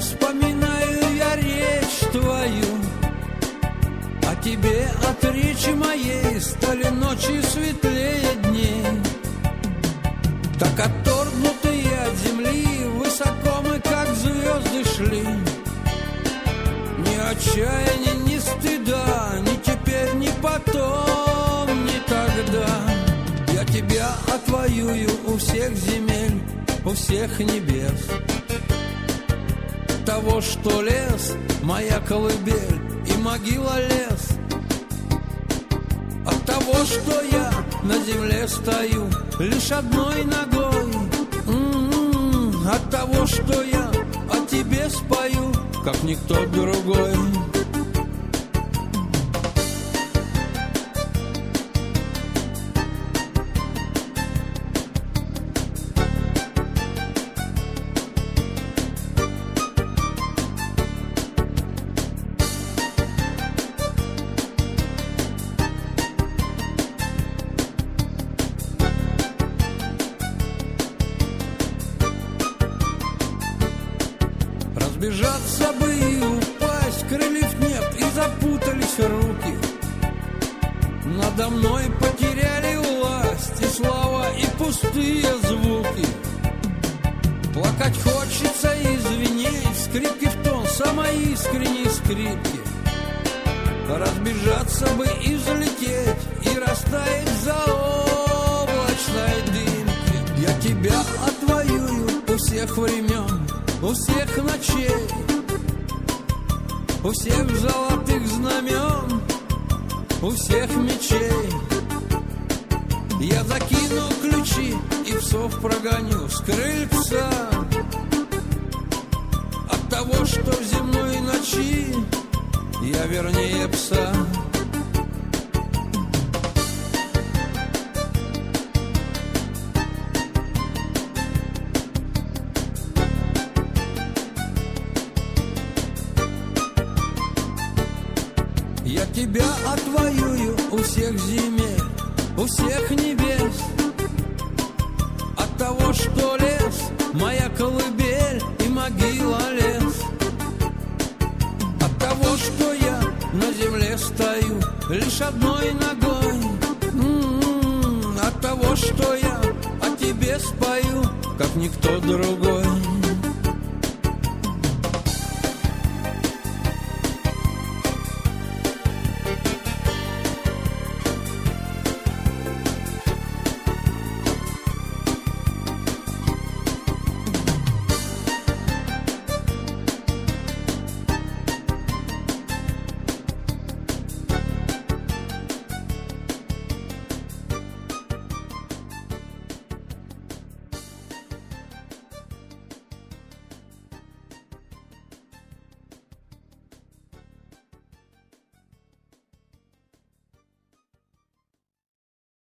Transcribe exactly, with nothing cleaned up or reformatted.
вспоминаю я речь твою. А тебе от речи моей стали ночи светлее дней. Так отторгнутые от земли, высоко мы, как звезды, шли. Ни отчаяния, ни стыда, ни теперь, ни потом, ни тогда. Я тебя отвоюю у всех земель, у всех небес. Того, что лес, моя колыбель и могила лес. От того, что я на земле стою лишь одной ногой. М-м-м. От того, что я о тебе спою, как никто другой. Разбежаться бы и упасть, крыльев нет, и запутались руки. Надо мной потеряли власть и слова, и пустые звуки. Плакать хочется и звенеть, скрипки в тон, самой искренней скрипки. Разбежаться бы и взлететь, и растаять в заоблачной дымке. Я тебя отвоюю у всех времен, у всех ночей, у всех золотых знамен, у всех мечей. Я закину ключи и псов прогоню с крыльца. От того, что в земной ночи я вернее пса. Я тебя отвоюю у всех земель, у всех небес. От того, что лес, моя колыбель и могила лес. От того, что я на земле стою лишь одной ногой. М-м-м. От того, что я о тебе спою, как никто другой.